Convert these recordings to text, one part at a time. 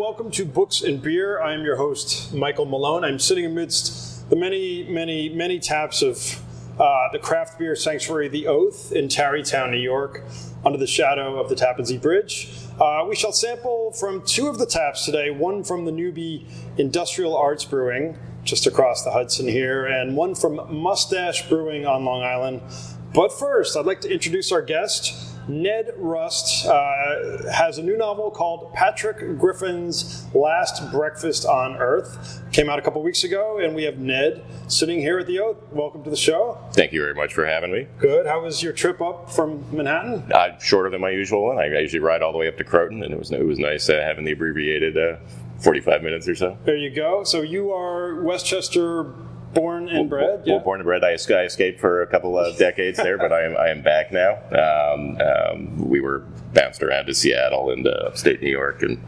welcome to Books and Beer. I am your host, Michael Malone. I'm sitting amidst the many taps of the craft beer sanctuary, The Oath, in Tarrytown, New York, under the shadow of the Tappan Zee Bridge. We shall sample from two of the taps today, one from the newbie Industrial Arts Brewing, just across the Hudson here, and one from Mustache Brewing on Long Island. But first, I'd like to introduce our guest. Ned Rust has a new novel called Patrick Griffin's Last Breakfast on Earth. Came out a couple weeks ago, and we have Ned sitting here at The Oath. Welcome to the show. Thank you very much for having me. Good. How was your trip up from Manhattan? Shorter than my usual one. I usually ride all the way up to Croton, and it was nice having the abbreviated 45 minutes or so. There you go. So you are Westchester born and bred? Yeah. Born and bred. I escaped for a couple of decades there, but I am back now. We were bounced around to Seattle and upstate New York and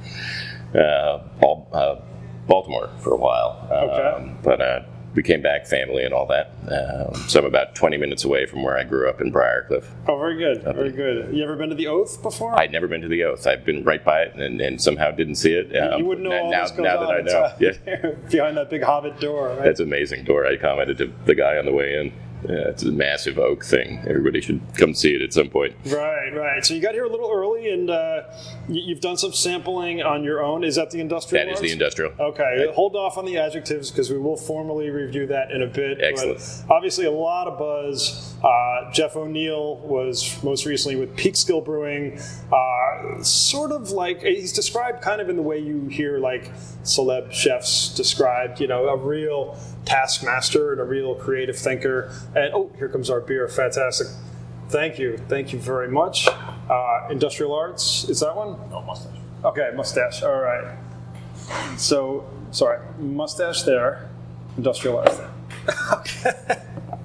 Baltimore for a while. Okay. But we came back, family and all that. So I'm about 20 minutes away from where I grew up in Briarcliff. Oh, very good. Very good. You ever been to The Oath before? I'd never been to The Oath. I've been right by it and somehow didn't see it. You wouldn't know all now, this goes now on. that I know. Yeah. Behind that big Hobbit door, right? That's an amazing door. I commented to the guy on the way in. It's a massive oak thing. Everybody should come see it at some point. Right. So you got here a little early, and you've done some sampling on your own. Is that the industrial? That is the industrial. Okay. Right. Hold off on the adjectives because we will formally review that in a bit. Excellent. But obviously, a lot of buzz. Jeff O'Neill was most recently with Peekskill Brewing. Sort of like he's described kind of in the way you hear like celeb chefs described. You know, a real taskmaster and a real creative thinker. And here comes our beer. Fantastic. Thank you very much. Industrial Arts, is that one? No, Mustache. Okay, Mustache. All right. So, sorry, Mustache there, Industrial Arts there. Okay.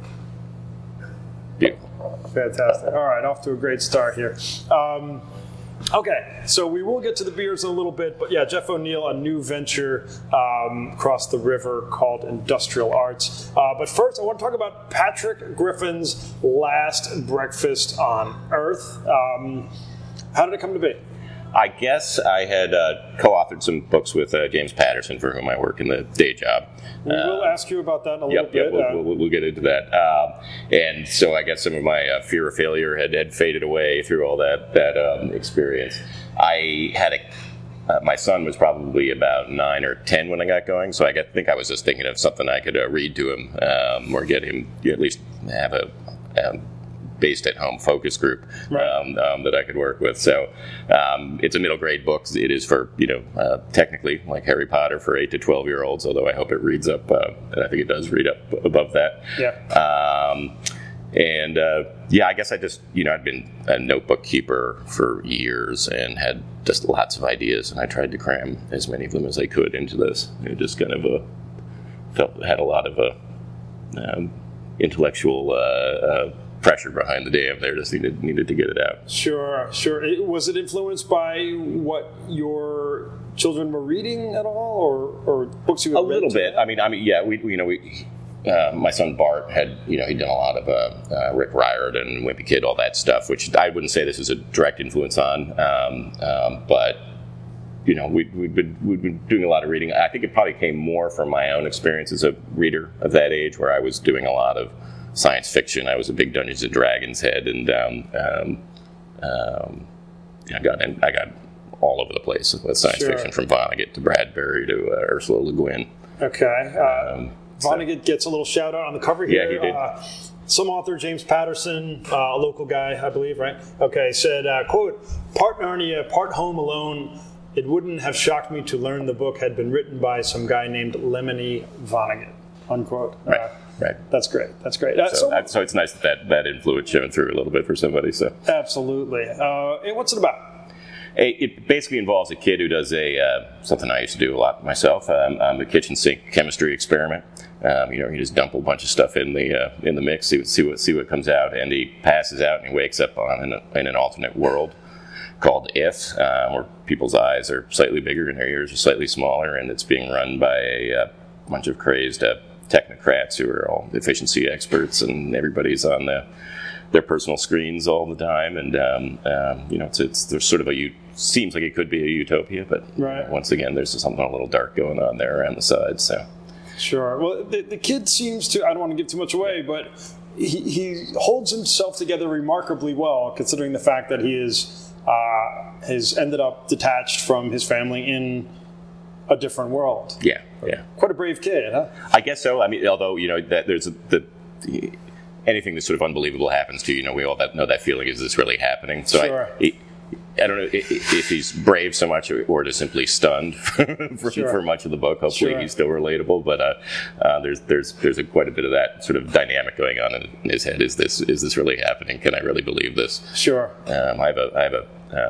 Beautiful. Fantastic. All right, off to a great start here. Okay, so we will get to the beers in a little bit, but yeah, Jeff O'Neill, a new venture across the river called Industrial Arts. But first, I want to talk about Patrick Griffin's Last Breakfast on Earth. How did it come to be? I guess I had co-authored some books with James Patterson, for whom I work in the day job. We will ask you about that in a little bit. We'll get into that. And so I guess some of my fear of failure had faded away through all that experience. I had my son was probably about 9 or 10 when I got going, so I think I was just thinking of something I could read to him or get him at least have a based at home focus group that I could work with. So it's a middle grade book. It is for, technically like Harry Potter for 8 to 12-year-olds, although I hope it reads up, and I think it does read up above that. Yeah. I guess I just, I'd been a notebook keeper for years and had just lots of ideas, and I tried to cram as many of them as I could into this. It just kind of had a lot of intellectual pressure behind the dam there. Just needed to get it out. Sure. Was it influenced by what your children were reading at all, or books you had read? A little bit. I mean, yeah. We my son Bart had, he'd done a lot of Rick Riordan, Wimpy Kid, all that stuff, which I wouldn't say this is a direct influence on, but we'd been doing a lot of reading. I think it probably came more from my own experience as a reader of that age, where I was doing a lot of science fiction. I was a big Dungeons and Dragons head, and I got all over the place with science fiction, from Vonnegut to Bradbury to Ursula Le Guin. Okay. Vonnegut gets a little shout out on the cover here. Yeah, he did. Some author, James Patterson, a local guy, I believe, right? Okay, said, quote, "Part Narnia, part Home Alone. It wouldn't have shocked me to learn the book had been written by some guy named Lemony Vonnegut," unquote. Right. That's great. So it's nice that influence showing through a little bit for somebody. So absolutely. And what's it about? It basically involves a kid who does something I used to do a lot myself, a kitchen sink chemistry experiment. You just dump a bunch of stuff in the mix, see what comes out, and he passes out and he wakes up in an alternate world called If, where people's eyes are slightly bigger and their ears are slightly smaller, and it's being run by a bunch of crazed technocrats who are all efficiency experts, and everybody's on the their personal screens all the time, and there's sort of seems like it could be a utopia, but right. Once again, there's something a little dark going on there around the sides. So sure. Well, the kid seems to, I don't want to give too much away, but he holds himself together remarkably well, considering the fact that he has ended up detached from his family in a different world. Yeah. Quite a brave kid, huh? I guess so. I mean, although that there's anything that sort of unbelievable happens to you, we all know that feeling. Is this really happening? So sure. I don't know if he's brave so much or just simply stunned for much of the book. Hopefully he's still relatable, but there's quite a bit of that sort of dynamic going on in his head. Is this really happening? Can I really believe this? Sure. I have a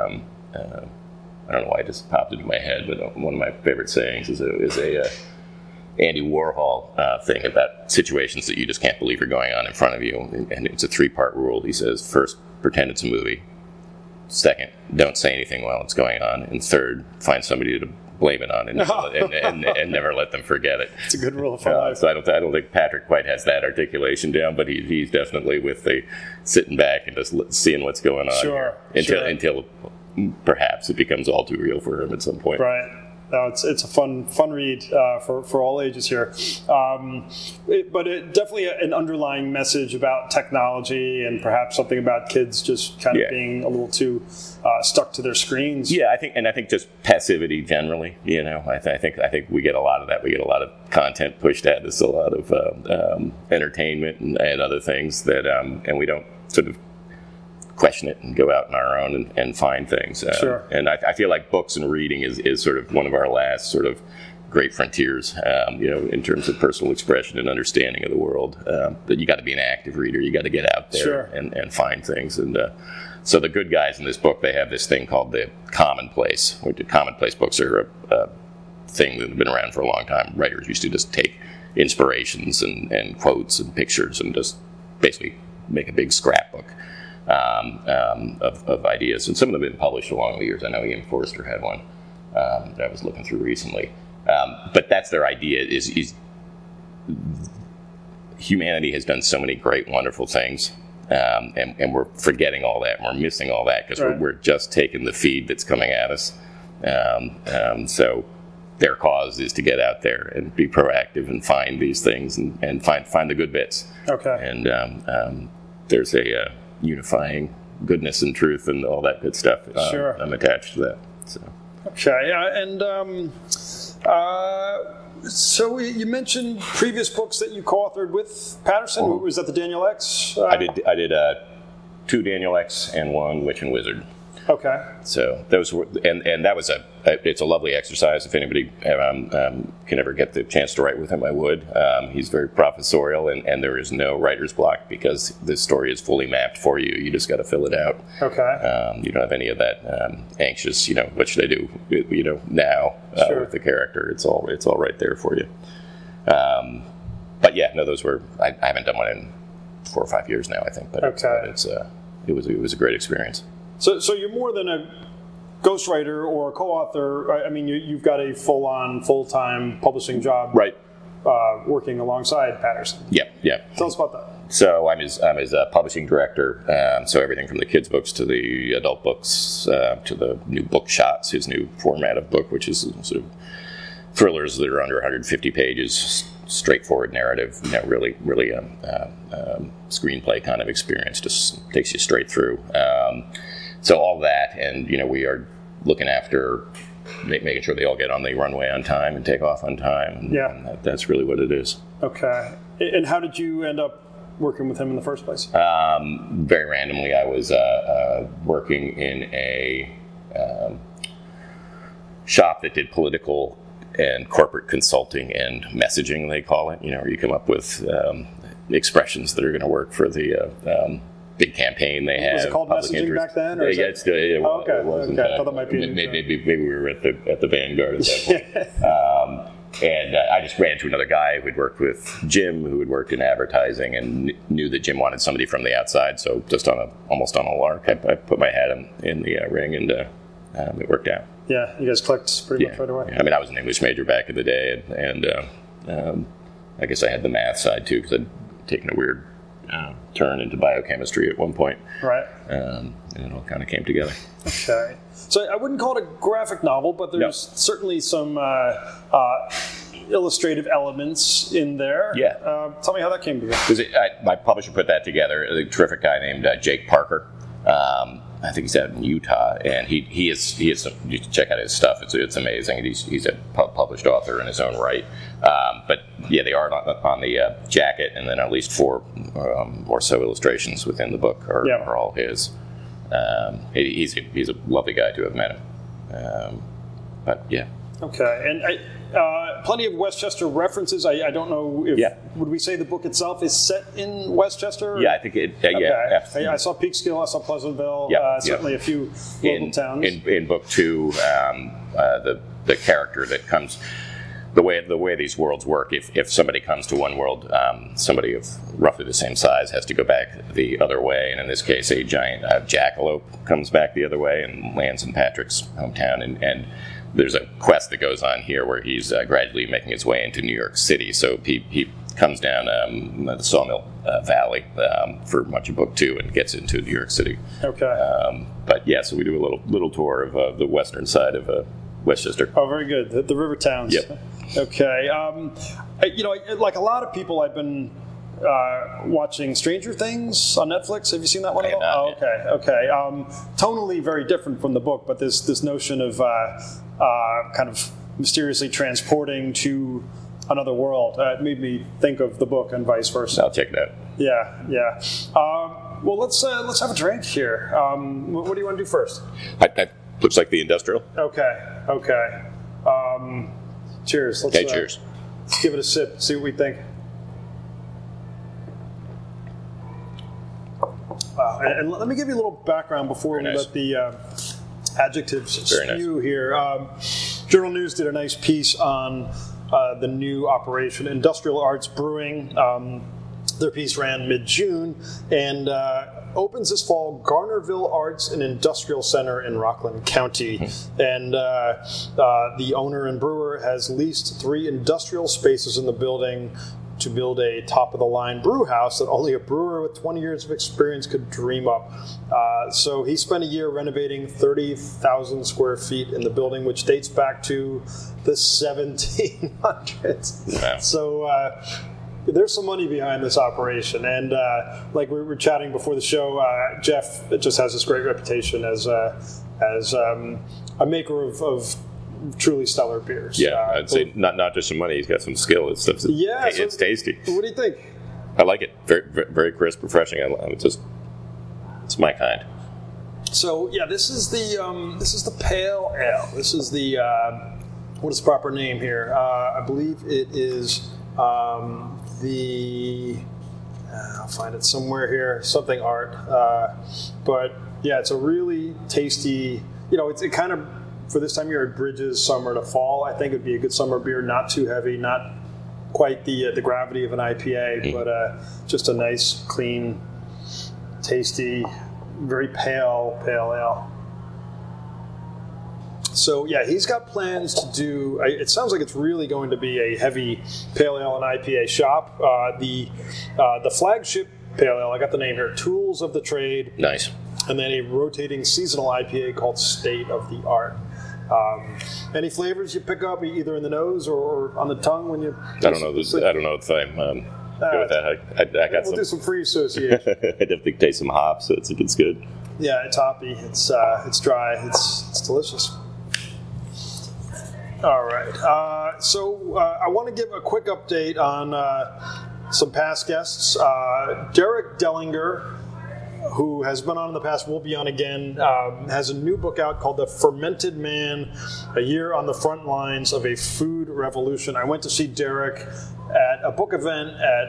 I don't know why it just popped into my head, but one of my favorite sayings is a Andy Warhol thing about situations that you just can't believe are going on in front of you, and it's a 3-part rule. He says, first, pretend it's a movie. Second, don't say anything while it's going on. And third, find somebody to blame it on and never let them forget it. It's a good rule for life. So I don't think Patrick quite has that articulation down, but he's definitely with the sitting back and just seeing what's going on until perhaps it becomes all too real for him at some point. Right. It's a fun read for all ages here, but it definitely an underlying message about technology and perhaps something about kids just kind of being a little too stuck to their screens. Yeah, I think just passivity generally. I think we get a lot of that. We get a lot of content pushed at us, a lot of entertainment and other things that, and we don't sort of question it and go out on our own and find things. Sure. And I feel like books and reading is sort of one of our last sort of great frontiers, in terms of personal expression and understanding of the world. That you got to be an active reader. You got to get out there and find things. And so the good guys in this book, they have this thing called the commonplace. Commonplace books are a thing that have been around for a long time. Writers used to just take inspirations and quotes and pictures and just basically make a big scrapbook of ideas, and some of them have been published along the years. I know Ian Forster had one that I was looking through recently. But that's their idea, is humanity has done so many great, wonderful things, and we're forgetting all that, and we're missing all that because we're just taking the feed that's coming at us. So their cause is to get out there and be proactive and find these things and find the good bits. Okay. And there's a unifying goodness and truth and all that good stuff. Sure. I'm attached to that. So. Okay, and so you mentioned previous books that you co-authored with Patterson. Was that the Daniel X? I did 2 Daniel X and 1 Witch and Wizard. Okay. So those were, and that was it's a lovely exercise. If anybody can ever get the chance to write with him, I would. He's very professorial, and there is no writer's block because this story is fully mapped for you. You just got to fill it out. Okay. You don't have any of that anxious, what should I do, now with the character. It's all right there for you. But yeah, no, those were. I haven't done one in 4 or 5 years now, I think. But it was a great experience. So you're more than a ghostwriter or a co-author. I mean, you've got a full-time publishing job, right? Working alongside Patterson. Yeah. Tell us about that. So I'm his publishing director. So everything from the kids' books to the adult books to the new book shots, his new format of book, which is sort of thrillers that are under 150 pages, straightforward narrative, really screenplay kind of experience. Just takes you straight through. So all that, and we are looking after making sure they all get on the runway on time and take off on time. And that's really what it is. Okay. And how did you end up working with him in the first place? Very randomly, I was working in a shop that did political and corporate consulting and messaging, they call it. Where you come up with expressions that are going to work for the big campaign they have. Was it called messaging back then? Or yeah, it wasn't. I thought that might be maybe we were at the vanguard at that point. And I just ran to another guy who had worked with Jim, who had worked in advertising, and knew that Jim wanted somebody from the outside. So just almost on a lark, I put my hat in the ring, and it worked out. Yeah, you guys clicked pretty much right away. I mean, I was an English major back in the day, and I guess I had the math side too, because I'd taken a weird turn into biochemistry at one point. Right. And it all kind of came together. Okay. So I wouldn't call it a graphic novel, but there's certainly some illustrative elements in there. Yeah. Tell me how that came together. My publisher put that together, a terrific guy named Jake Parker. I think he's out in Utah, and he is you should check out his stuff. It's amazing. He's a published author in his own right. But yeah, the art on the jacket, and then at least 4 or so illustrations within the book are all his. He's a lovely guy to have met him. But yeah. Okay, and plenty of Westchester references. I don't know if would we say the book itself is set in Westchester? Yeah, I think it. Okay. I saw Peekskill, I saw Pleasantville. Certainly a few local towns. In book 2, the character that comes. The way these worlds work, if somebody comes to one world, somebody of roughly the same size has to go back the other way, and in this case, a giant jackalope comes back the other way and lands in Patrick's hometown, and there's a quest that goes on here where he's gradually making his way into New York City. So he comes down the Sawmill Valley for much of book 2 and gets into New York City. Okay. But yeah, so we do a little tour of the western side of Westchester. Oh, very good. The river towns. Yep. Okay. Like a lot of people, I've been watching Stranger Things on Netflix. Have you seen that one at all? Not, Okay. Tonally very different from the book, but this notion of kind of mysteriously transporting to another world made me think of the book and vice versa. I'll check it out. Yeah. Well, let's have a drink here. What do you want to do first? That looks like the industrial. Okay. Cheers. Cheers. Let's give it a sip. See what we think. And let me give you a little background before we let the adjectives spew here. Journal News did a nice piece on the new operation, Industrial Arts Brewing. Their piece ran mid-June and opens this fall Garnerville Arts and Industrial Center in Rockland County. And the owner and brewer has leased 3 industrial spaces in the building to build a top-of-the-line brew house that only a brewer with 20 years of experience could dream up. So he spent a year renovating 30,000 square feet in the building, which dates back to the 1700s. Wow. So there's some money behind this operation. And like we were chatting before the show, Jeff just has this great reputation as a maker of truly stellar beers. Yeah, I'd say not just some money. He's got some skill. It's tasty. What do you think? I like it. Very, very crisp, refreshing. It's my kind. So yeah, this is the pale ale. This is the what is the proper name here? I believe it is I'll find it somewhere here. Something art. But yeah, it's a really tasty. It kind of. For this time of year, it bridges summer to fall. I think it would be a good summer beer, not too heavy, not quite the gravity of an IPA, but just a nice, clean, tasty, very pale ale. So yeah, he's got plans to do. It sounds like it's really going to be a heavy pale ale and IPA shop. The flagship pale ale, I got the name here, Tools of the Trade. Nice. And then a rotating seasonal IPA called State of the Art. Any flavors you pick up either in the nose or on the tongue when you? I don't know if I'm go with that. I got we'll do some free association. I definitely taste some hops. So it's good. Yeah, it's hoppy. It's dry. It's delicious. All right. So I want to give a quick update on some past guests. Derek Dellinger, who has been on in the past, will be on again, has a new book out called The Fermented Man, A Year on the Front Lines of a Food Revolution. I went to see Derek at a book event at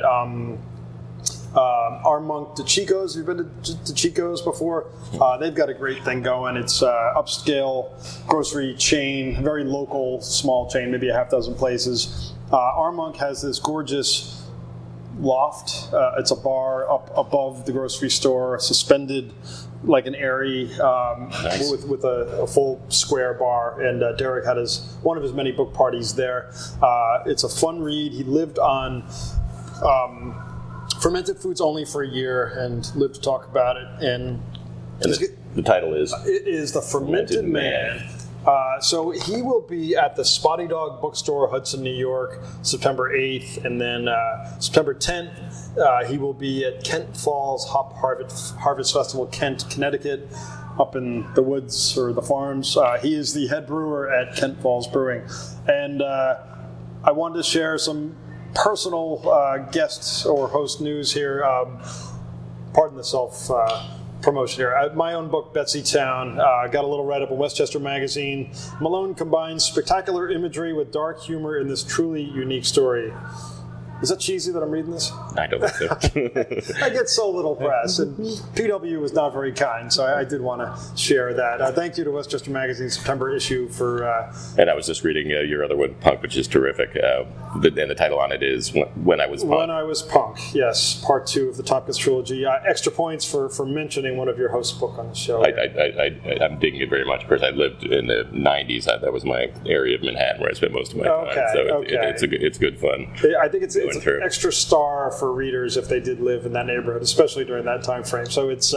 Armonk de Chico's. You've been to Chico's before? They've got a great thing going. It's upscale grocery chain, very local, small chain, maybe a half dozen places. Armonk has this gorgeous loft. It's a bar up above the grocery store, suspended like an airy nice. with a full square bar. And Derek had one of his many book parties there. It's a fun read. He lived on Fermented Foods only for a year, and live to talk about it. And the title is? It is The Fermented Man. So he will be at the Spotty Dog Bookstore, Hudson, New York, September 8th. And then September 10th, he will be at Kent Falls Hop Harvest Festival, Kent, Connecticut, up in the woods or the farms. He is the head brewer at Kent Falls Brewing. And I wanted to share some personal guests or host news here. Pardon the self-promotion here. My own book, Betsy Town, got a little write-up in Westchester Magazine. Malone combines spectacular imagery with dark humor in this truly unique story. Is that cheesy that I'm reading this? I don't think so. I get so little press, and PW was not very kind, so I did want to share that. Thank you to Westchester Magazine's September issue for... and I was just reading your other one, Punk, which is terrific. And the title on it is When I Was Punk. When I Was Punk, yes. Part 2 of the Tompkins trilogy. Extra points for mentioning one of your hosts' book on the show. I'm digging it very much. Of course, I lived in the 90s. That was my area of Manhattan where I spent most of my time. So it's good fun. I think it's an extra star for readers if they did live in that neighborhood, especially during that time frame. So it's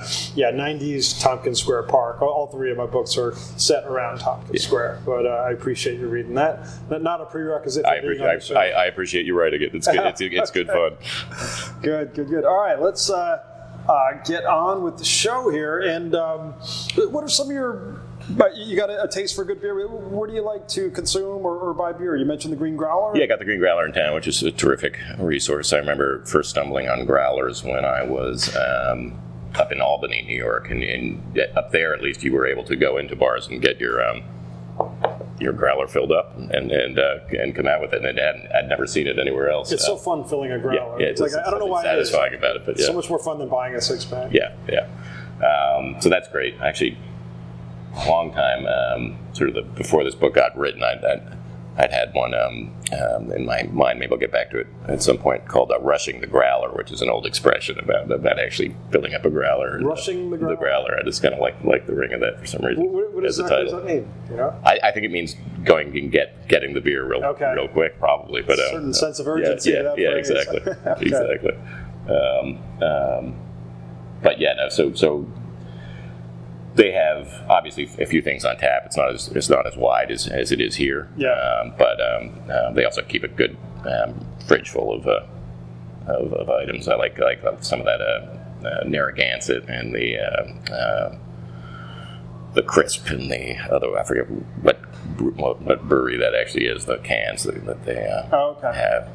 90s Tompkins Square Park. All 3 of my books are set around Tompkins Square, but I appreciate you reading that. Not a prerequisite for being on the show. I appreciate you writing it. It's good. It's good fun. Good. All right, let's get on with the show here. And what are some of your... But you got a taste for good beer. Where do you like to consume or buy beer? You mentioned the Green Growler? Yeah, I got the Green Growler in town, which is a terrific resource. I remember first stumbling on growlers when I was up in Albany, New York. And up there, at least, you were able to go into bars and get your growler filled up and come out with it. And I'd never seen it anywhere else. It's so fun filling a growler. Yeah, it's like, I don't know why it is. Satisfying about it, but It's so much more fun than buying a 6-pack. Yeah. So that's great. Actually, a long time, before this book got written, I'd had one in my mind. Maybe I'll get back to it at some point. Called "rushing the growler," which is an old expression about actually filling up a growler. Rushing the growler. The growler. I just kind of like the ring of that for some reason. What does that mean? You know? I think it means going and getting the beer real quick, probably. But a certain sense of urgency. Yeah, exactly, exactly. But yeah, no. So. They have obviously a few things on tap. It's not as wide as it is here. Yeah. But they also keep a good fridge full of items. I like some of that Narragansett and the Crisp and the other. I forget what brewery that actually is. The cans that they have.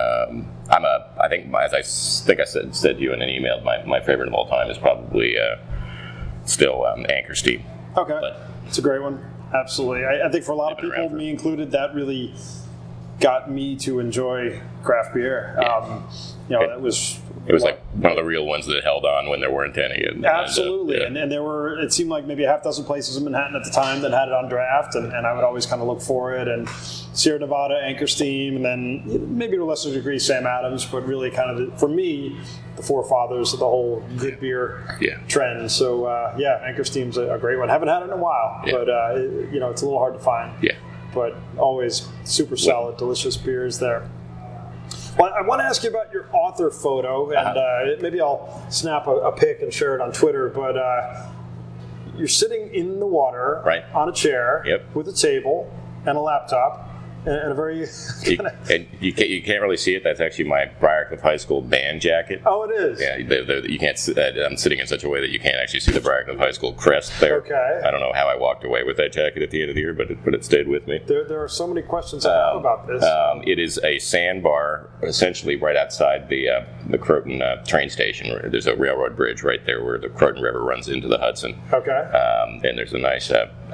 I think I said to you in an email. My favorite of all time is probably. Still Anchor Steam. Okay. It's a great one. Absolutely. I think for a lot of people, me included, that really got me to enjoy craft beer. That was... It was like one of the real ones that held on when there weren't any. Absolutely. And there were, it seemed like maybe a half dozen places in Manhattan at the time that had it on draft, and I would always kind of look for it. And Sierra Nevada, Anchor Steam, and then maybe to a lesser degree Sam Adams, but really kind of, for me, the forefathers of the whole good beer trend. So, Anchor Steam's a great one. Haven't had it in a while, but, it's a little hard to find. Yeah. But always super solid, delicious beers there. Well, I want to ask you about your author photo, and maybe I'll snap a pic and share it on Twitter, but you're sitting in the water on a chair with a table and a laptop and a very... you can't really see it. That's actually my Briarcliff High School band jacket. Oh, it is? Yeah, you can't. I'm sitting in such a way that you can't actually see the Briarcliff High School crest there. Okay. I don't know how I walked away with that jacket at the end of the year, but it stayed with me. There are so many questions I have about this. It is a sandbar, essentially right outside the Croton train station. There's a railroad bridge right there where the Croton River runs into the Hudson. Okay. And there's a nice...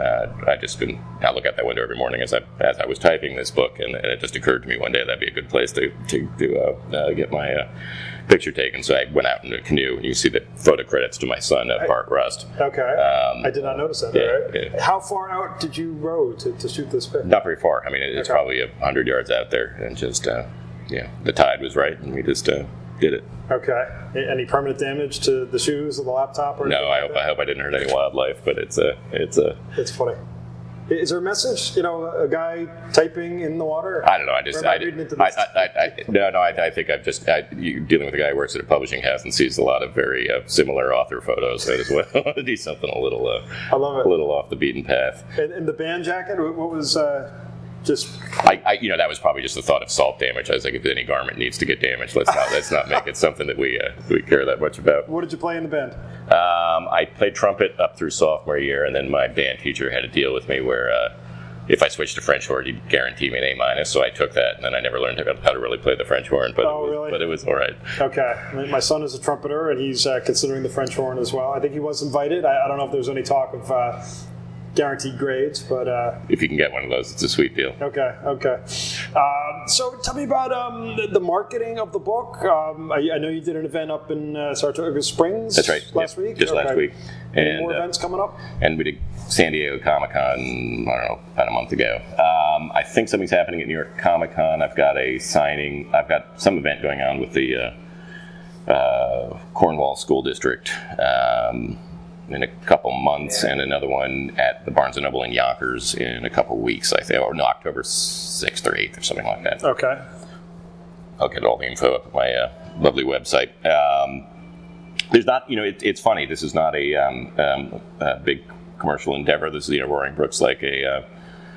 I look out that window every morning as I was typing this book, and it just occurred to me one day that'd be a good place to get my picture taken. So I went out in a canoe, and you see the photo credits to my son, Bart Rust. Okay. I did not notice that. Yeah. How far out did you row to shoot this pic? Not very far. I mean, it's probably 100 yards out there, and just the tide was right, and we just did it. Okay. Any permanent damage to the shoes or the laptop or anything? No, I hope I didn't hurt any wildlife, but it's funny. Is there a message? A guy typing in the water? I don't know. I think you're dealing with a guy who works at a publishing house and sees a lot of very similar author photos as well. Do something a little, I love it. A little off the beaten path. And the band jacket, what was just? That was probably just the thought of salt damage. I was like, if any garment needs to get damaged, let's not make it something that we care that much about. What did you play in the band? I played trumpet up through sophomore year, and then my band teacher had a deal with me where if I switched to French horn, he'd guarantee me an A-. So I took that, and then I never learned how to really play the French horn. But it was all right. Okay. My son is a trumpeter, and he's considering the French horn as well. I think he was invited. I don't know if there's any talk of guaranteed grades, but if you can get one of those, it's a sweet deal. Okay. So tell me about the marketing of the book. I know you did an event up in Saratoga Springs. That's right. Last week. Just last week. Any more events coming up? And we did San Diego Comic-Con, I don't know, about a month ago. I think something's happening at New York Comic-Con. I've got a signing. I've got some event going on with the Cornwall School District in a couple months, and another one at the Barnes & Noble in Yonkers in a couple weeks, I think, or no, October 6th or 8th or something like that. Okay. I'll get all the info up at my lovely website. There's not, it's funny, this is not a big commercial endeavor. This is, Roaring Brook's like a,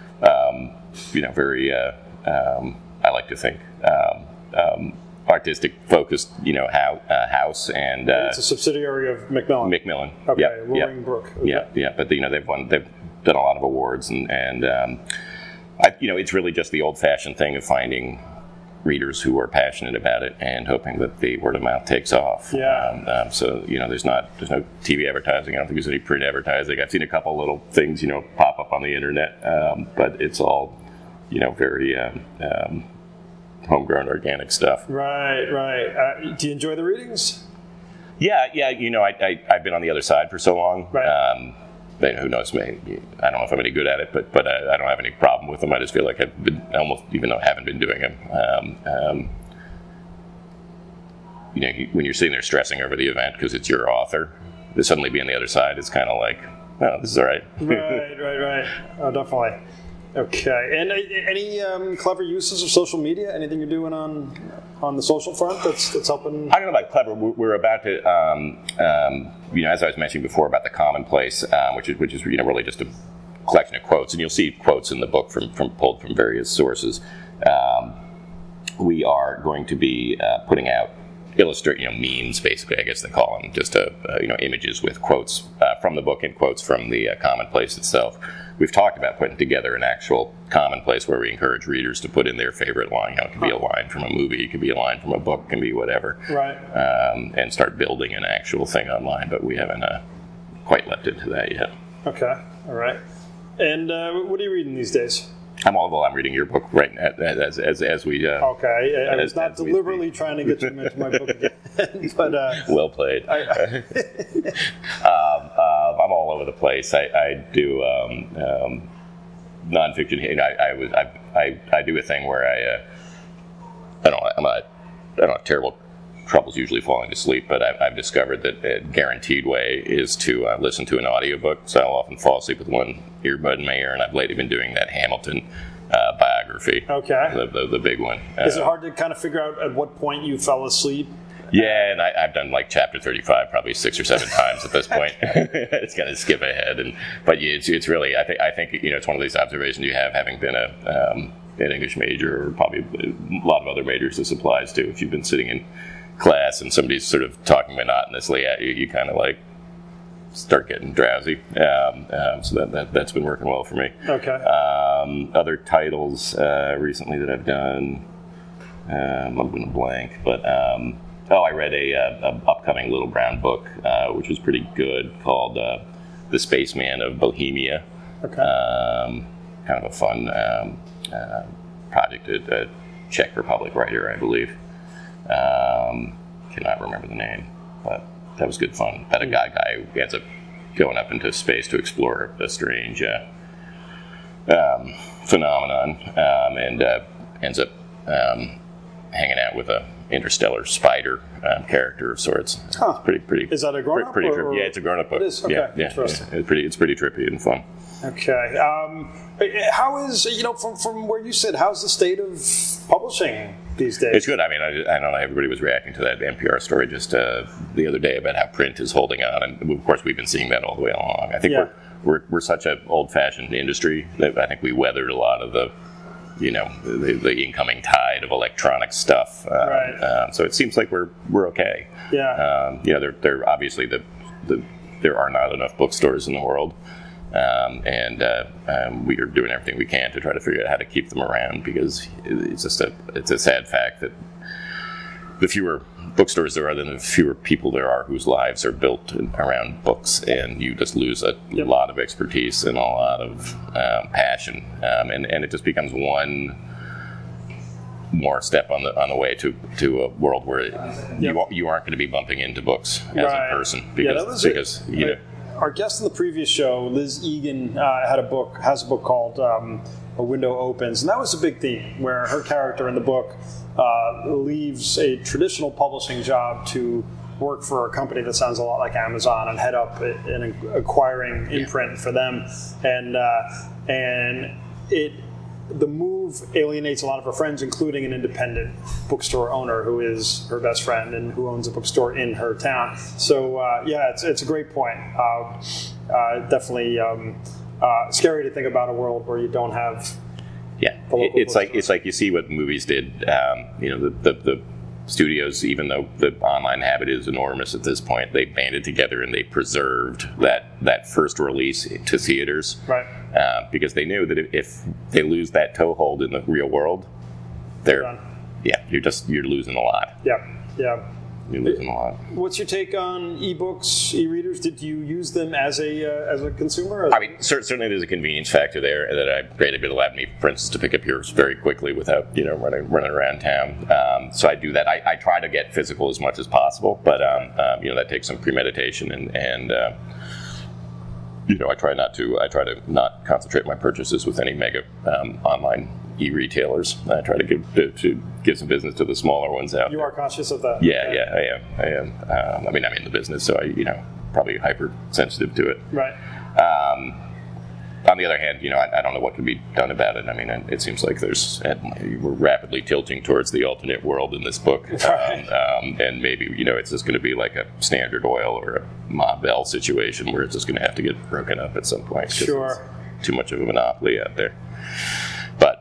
very, I like to think, artistic focused, house, and it's a subsidiary of Macmillan. Macmillan. Okay, Yep, Roaring Brook. Okay. Yeah. But they've done a lot of awards, and it's really just the old-fashioned thing of finding readers who are passionate about it and hoping that the word of mouth takes off. Yeah. So there's no TV advertising. I don't think there's any print advertising. I've seen a couple little things pop up on the internet, but it's all very homegrown organic stuff. Right. Do you enjoy the readings? Yeah. I've been on the other side for so long. Right. Who knows? Maybe I don't know if I'm any good at it, but I don't have any problem with them. I just feel like I've been almost, even though I haven't been doing them. When you're sitting there stressing over the event because it's your author, to suddenly be on the other side is kind of like, oh, this is all right. Right. Oh, definitely. Okay. And any clever uses of social media? Anything you're doing on the social front that's helping? I don't know about clever. We're about to, as I was mentioning before about the commonplace, which is really just a collection of quotes, and you'll see quotes in the book from pulled from various sources. We are going to be putting out memes, basically, I guess they call them, just images with quotes from the book and quotes from the commonplace itself. We've talked about putting together an actual commonplace where we encourage readers to put in their favorite line. It could be a line from a movie, it could be a line from a book, it can be whatever. Right. And start building an actual thing online, but we haven't quite leapt into that yet. Okay. All right. And what are you reading these days? I'm reading your book right now as we. Okay, I was not deliberately trying to get you to mention my book again, but well played. I'm all over the place. I do nonfiction. I do a thing where I don't have terrible troubles usually falling to sleep, but I've discovered that a guaranteed way is to listen to an audiobook. So I'll often fall asleep with one earbud in my ear, and I've lately been doing that Hamilton biography. Okay. The big one. Is it hard to kind of figure out at what point you fell asleep? Yeah, and I've done like chapter 35 probably 6 or 7 times at this point. It's going to skip ahead, but it's really I think it's one of these observations you have, having been an English major, or probably a lot of other majors this applies to. If you've been sitting in class and somebody's sort of talking monotonously at you, you kind of like start getting drowsy. So that's been working well for me. Okay. Other titles recently that I've done, I'm going to blank, but I read a upcoming Little Brown book, which was pretty good, called The Spaceman of Bohemia. Okay. Kind of a fun project, a Czech Republic writer, I believe. Cannot remember the name, but that was good fun. About a guy who ends up going up into space to explore a strange phenomenon, and ends up hanging out with a interstellar spider character of sorts. Huh. Pretty. Is that a grown-up? Pretty trippy. Yeah, it's a grown-up book. It is? Okay. Yeah. Interesting. It's pretty trippy and fun. Okay. How is, from where you sit, how's the state of publishing these days? It's good. I mean, I don't know. Everybody was reacting to that NPR story just the other day about how print is holding on, and of course we've been seeing that all the way along. I think we're such an old-fashioned industry that I think we weathered a lot of the incoming tide of electronic stuff. Right. So it seems like we're okay. Yeah. There obviously there are not enough bookstores in the world. We are doing everything we can to try to figure out how to keep them around, because it's a sad fact that the fewer bookstores there are, then the fewer people there are whose lives are built around books, and you just lose a lot of expertise and a lot of passion, and it just becomes one more step on the way to a world where you aren't going to be bumping into books as a person, because our guest in the previous show, Liz Egan, has a book called A Window Opens, and that was a big theme, where her character in the book leaves a traditional publishing job to work for a company that sounds a lot like Amazon and head up an acquiring imprint for them, and the move alienates a lot of her friends, including an independent bookstore owner who is her best friend and who owns a bookstore in her town. So it's a great point. Definitely scary to think about a world where you don't have. Yeah, it's like you see what movies did. The studios, even though the online habit is enormous at this point, they banded together and they preserved that first release to theaters, right? Because they knew that if they lose that toehold in the real world, you're losing a lot. Yeah. You're losing a lot. What's your take on ebooks, e-readers? Did you use them as a consumer? I mean, certainly there's a convenience factor there that I created. It allowed me, for instance, to pick up yours very quickly without running around town. So I do that. I try to get physical as much as possible, but that takes some premeditation and I try to not concentrate my purchases with any mega online e-retailers. I try to give some business to the smaller ones out there. You are conscious of that? Yeah, I am. I'm in the business, so I probably hypersensitive to it. Right. On the other hand, I don't know what can be done about it. I mean, it seems like we're rapidly tilting towards the alternate world in this book, and maybe it's just going to be like a Standard Oil or a Ma Bell situation where it's just going to have to get broken up at some point. Sure. Too much of a monopoly out there. But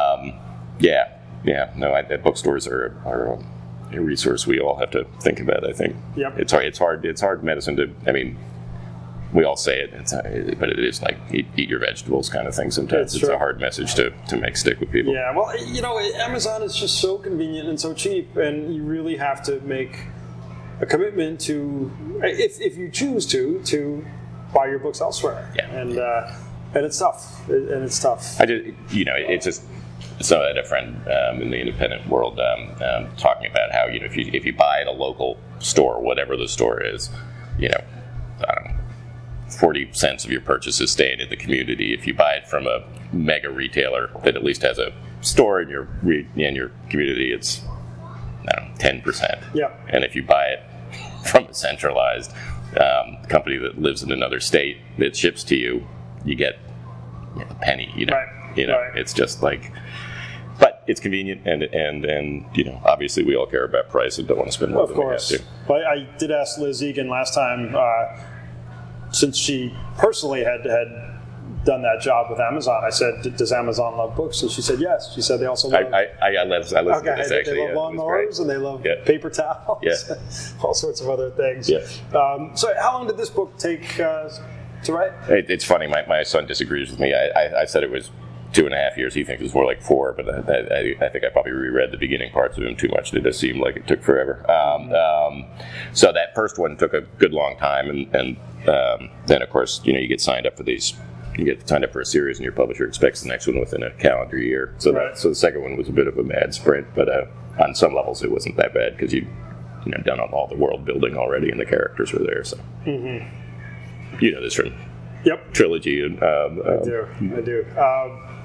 bookstores are a resource we all have to think about. I think. Yep. It's hard medicine to. I mean, we all say it, but it is like eat your vegetables kind of thing. Sometimes it's a hard message to make stick with people. Yeah, well, Amazon is just so convenient and so cheap, and you really have to make a commitment to, if you choose to buy your books elsewhere. Yeah. And it's tough. It's tough. It's just. So I had a friend in the independent world talking about how if you buy at a local store, whatever the store is, I don't know, 40 cents of your purchase is staying in the community. If you buy it from a mega retailer that at least has a store in your community, it's 10%. Yeah. And if you buy it from a centralized company that lives in another state that ships to you, you get a penny. Right. It's just like. But it's convenient, and obviously we all care about price and don't want to spend more than we have to. Well, I did ask Liz Egan last time, since she personally had done that job with Amazon. I said, "Does Amazon love books?" And she said, "Yes." She said they also love. I listen to this actually. They love lawnmowers and they love paper towels. Yeah. All sorts of other things. Yeah. So, how long did this book take to write? It's funny. My son disagrees with me. I said it was 2.5 years. He thinks it was more like 4, but I think I probably reread the beginning parts of him too much. It just seemed like it took forever. So that first one took a good long time, and then of course you get signed up for these. You get signed up for a series, and your publisher expects the next one within a calendar year. So so the second one was a bit of a mad sprint, but on some levels it wasn't that bad because you'd done all the world building already, and the characters were there. So you know this from Yep. Trilogy and I do.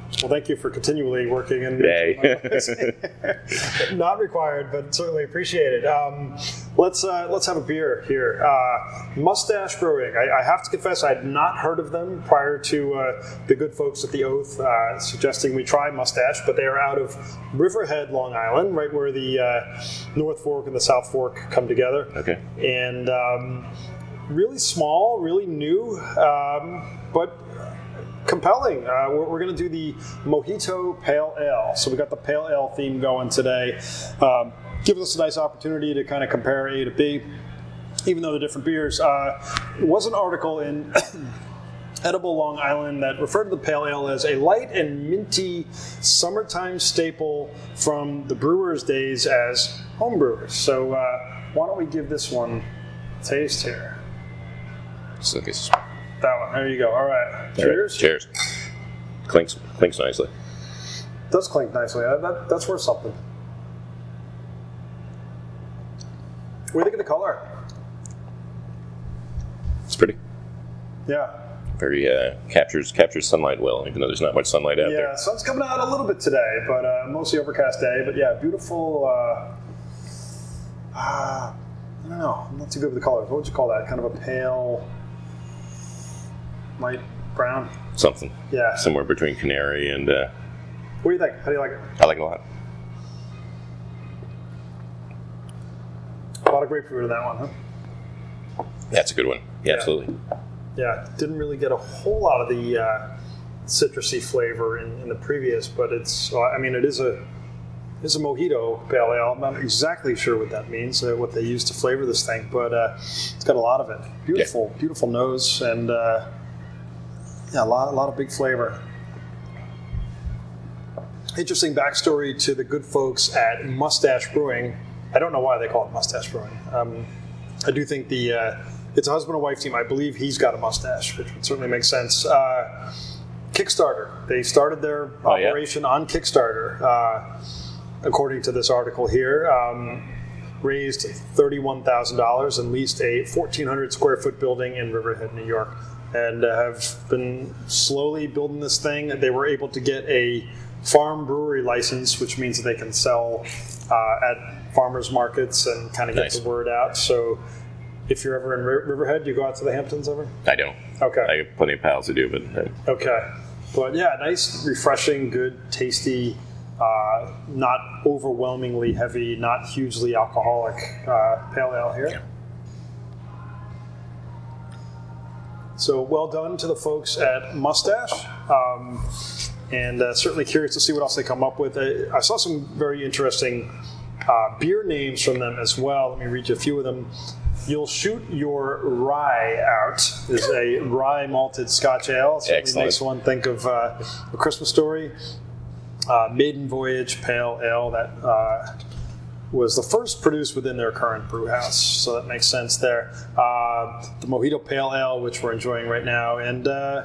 Well, thank you for continually working in. Not required, but certainly appreciated. Let's have a beer here. Mustache Brewing. I have to confess, I had not heard of them prior to the good folks at the Oath suggesting we try Mustache, but they are out of Riverhead, Long Island, right where the North Fork and the South Fork come together. Okay. And really small, really new, but compelling. We're going to do the Mojito Pale Ale. So we got the Pale Ale theme going today. Gives us a nice opportunity to kind of compare A to B, even though they're different beers. There was an article in Edible Long Island that referred to the Pale Ale as a light and minty summertime staple from the brewers' days as homebrewers. So why don't we give this one a taste here? So this. That one. There you go. All right. Cheers. Cheers. Clinks nicely. Does clink nicely. That's worth something. What do you think of the color? It's pretty. Yeah. Very captures sunlight well, even though there's not much sunlight out there. Yeah, sun's coming out a little bit today, but mostly overcast day. But yeah, beautiful. I don't know. I'm not too good with the colors. What would you call that? Kind of a pale, light brown. Something. Yeah. Somewhere between canary and. What do you think? How do you like it? I like it a lot. A lot of grapefruit in that one, huh? That's a good one. Yeah, absolutely. Yeah, didn't really get a whole lot of the citrusy flavor in the previous, but it's. I mean, it is a mojito pale ale. I'm not exactly sure what that means, what they use to flavor this thing, but it's got a lot of it. Beautiful, beautiful nose, and a lot of big flavor. Interesting backstory to the good folks at Mustache Brewing. I don't know why they call it Mustache Brewing. I do think it's a husband and wife team. I believe he's got a mustache, which would certainly make sense. Kickstarter. They started their operation on Kickstarter, according to this article here. Raised $31,000 and leased a 1,400 square foot building in Riverhead, New York, and have been slowly building this thing. They were able to get a farm brewery license, which means that they can sell at farmers markets and kind of get the word out. So if you're ever in Riverhead, do you go out to the Hamptons ever? I don't. Okay. I have plenty of pals to do, but... Okay. But yeah, nice, refreshing, good, tasty, not overwhelmingly heavy, not hugely alcoholic pale ale here. Yeah. So well done to the folks at Mustache. And certainly curious to see what else they come up with. I saw some very interesting beer names from them as well. Let me read you a few of them. You'll Shoot Your Rye Out is a rye malted Scotch ale. Certainly makes one think of A Christmas Story. Maiden Voyage Pale Ale that was the first produced within their current brew house, so that makes sense there. The Mojito Pale Ale, which we're enjoying right now, and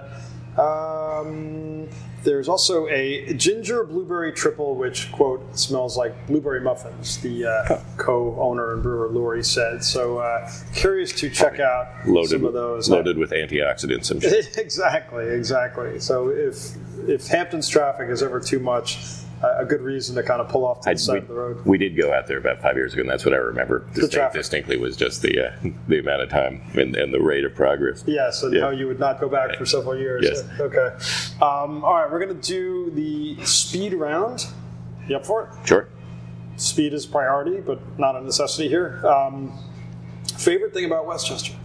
there's also a ginger blueberry triple, which, quote, smells like blueberry muffins, the co-owner and brewer Lori said. So curious to check out some of those. Loaded with antioxidants, I'm sure. Exactly. So if Hamptons traffic is ever too much, a good reason to kind of pull off to the side of the road. We did go out there about 5 years ago, and that's what I remember distinctly was just the amount of time and the rate of progress. Yes, and how you would not go back for several years. Yes. Okay. All right, we're going to do the speed round. You up for it? Sure. Speed is priority, but not a necessity here. Favorite thing about Westchester?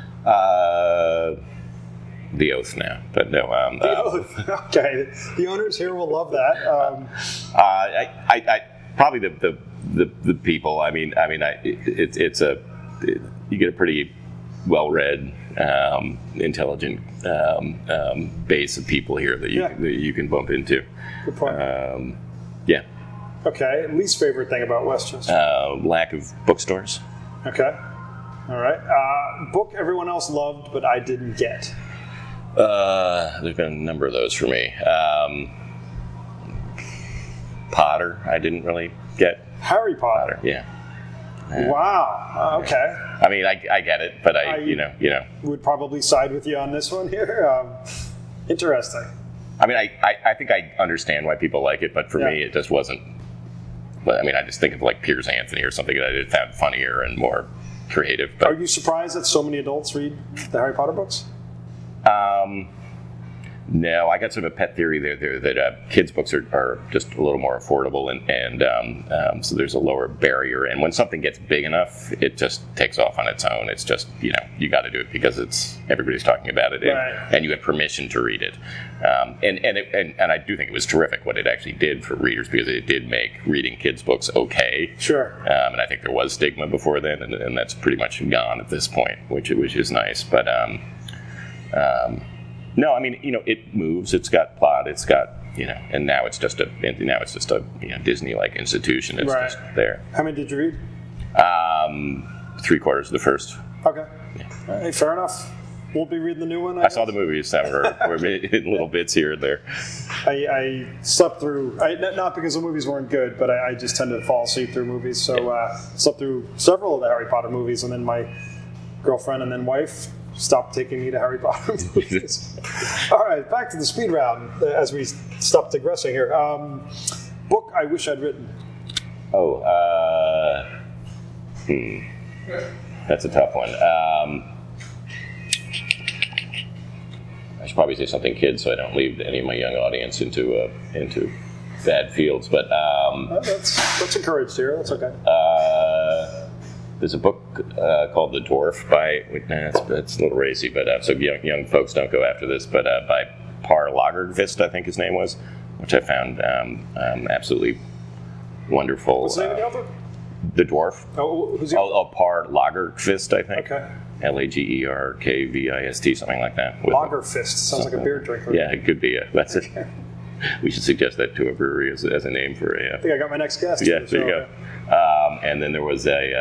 The Oath now, but no. The Oath. Okay, the owners here will love that. I probably the people. I mean, it's you get a pretty well-read, intelligent base of people here that you can bump into. Good point. Yeah. Okay. Least favorite thing about Westchester? Lack of bookstores. Okay. All right. Book everyone else loved, but I didn't get. There's been a number of those for me. Potter, I didn't really get. Harry Potter. Yeah. Wow. Okay. I mean, I get it, but I you know. Would probably side with you on this one here. Interesting. I mean, I think I understand why people like it, but for me, it just wasn't. But I mean, I just think of like Piers Anthony or something that I found funnier and more creative. But, are you surprised that so many adults read the Harry Potter books? No, I got sort of a pet theory there that kids' books are just a little more affordable, and so there's a lower barrier. And when something gets big enough, it just takes off on its own. It's just, you got to do it because everybody's talking about it, and you have permission to read it. And I do think it was terrific what it actually did for readers, because it did make reading kids' books okay. Sure. And I think there was stigma before then, and that's pretty much gone at this point, which is nice. But no, I mean, it moves. It's got plot. It's got, and now it's just a Disney-like institution. It's just there. How many did you read? 3/4 of the first. Okay. Yeah. Hey, fair enough. Won't be reading the new one. I saw the movies. We're in little bits here and there. I slept through. Not because the movies weren't good, but I just tend to fall asleep through movies. So slept through several of the Harry Potter movies, and then my girlfriend and then wife stopped taking me to Harry Potter movies. All right, back to the speed round as we stop digressing here. Book I wish I'd written. Oh, that's a tough one. I should probably say something kids, so I don't lead any of my young audience into bad fields. But that's encouraged here. That's okay. There's a book called The Dwarf by, it's a little racy, but so young folks don't go after this, but by Par Lagerkvist, I think his name was, which I found absolutely wonderful. What's the name of the author? The Dwarf. Oh, who's he? Par Lagerkvist, I think. Okay. Lagerkvist, something like that. Lagerfist sounds like a beer drinker. Yeah, it could be. That's it. We should suggest that to a brewery as a name for a. I think I got my next guest. Yeah, there you go. And then there was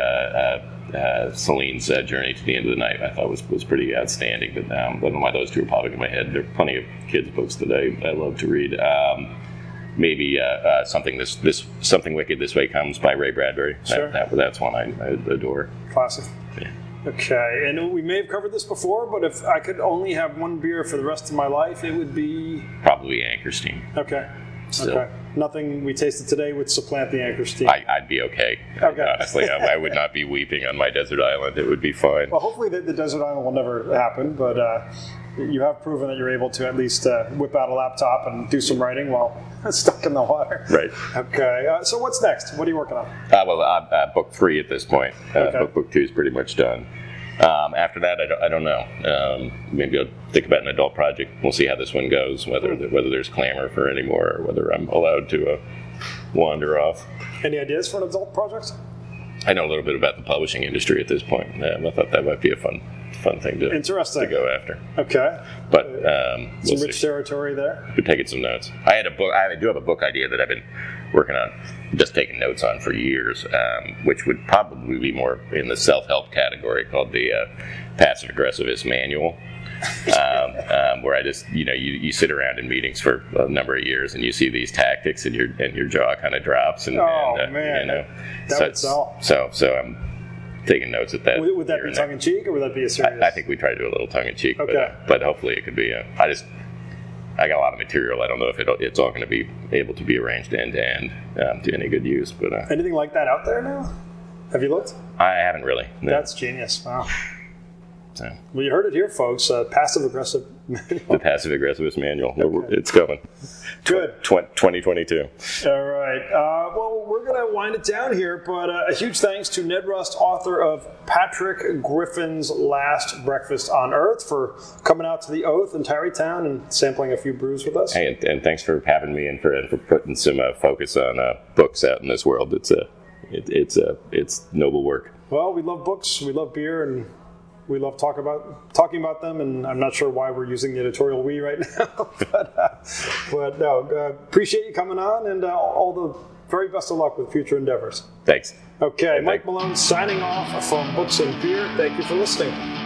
Celine's Journey to the End of the Night. I thought was pretty outstanding. But I don't know why those two are popping in my head. There are plenty of kids' books that I love to read. Maybe Something Wicked This Way Comes by Ray Bradbury. Sure. That's one I adore. Classic. Yeah. Okay, and we may have covered this before, but if I could only have one beer for the rest of my life, it would be... Probably Anchorstein. Okay. Still. Okay. Nothing we tasted today would supplant the Anchorstein. I'd be okay. Honestly, I would not be weeping on my desert island. It would be fine. Well, hopefully the desert island will never happen, but you have proven that you're able to at least whip out a laptop and do some writing while stuck in the water. Right. Okay. So what's next? What are you working on? Book 3 at this point. Okay. Book 2 is pretty much done. After that, I don't know. Maybe I'll think about an adult project. We'll see how this one goes, whether there's clamor for any more, or whether I'm allowed to wander off. Any ideas for an adult project? I know a little bit about the publishing industry at this point. I thought that might be a fun thing to go after. Okay. But some rich territory there. We're taking some notes. I do have a book idea that I've been working on, just taking notes on for years, which would probably be more in the self-help category, called the Passive Aggressivist Manual. Where I just, you sit around in meetings for a number of years and you see these tactics and your jaw kind of drops. Man, that would sell. So I'm taking notes at that. Would that be tongue in cheek, or would that be a serious? I think we try to do a little tongue in cheek. Okay. But hopefully it could be. I got a lot of material. I don't know if it's all going to be able to be arranged end to end to any good use. But anything like that out there now? Have you looked? I haven't really. No. That's genius. Wow. So. Well, you heard it here, folks. Passive Aggressive Manual. The Passive Aggressivist Manual. Okay. It's coming. Good. 2022. All right. Well, we're going to wind it down here, but a huge thanks to Ned Rust, author of Patrick Griffin's Last Breakfast on Earth, for coming out to the Oath in Tarrytown and sampling a few brews with us. Hey, and thanks for having me and for putting some focus on books out in this world. It's noble work. Well, we love books. We love beer, and we love talking about them, and I'm not sure why we're using the editorial "we" right now, but no, appreciate you coming on, and all the very best of luck with future endeavors. Thanks. Okay, Mike Malone signing off from Books and Beer. Thank you for listening.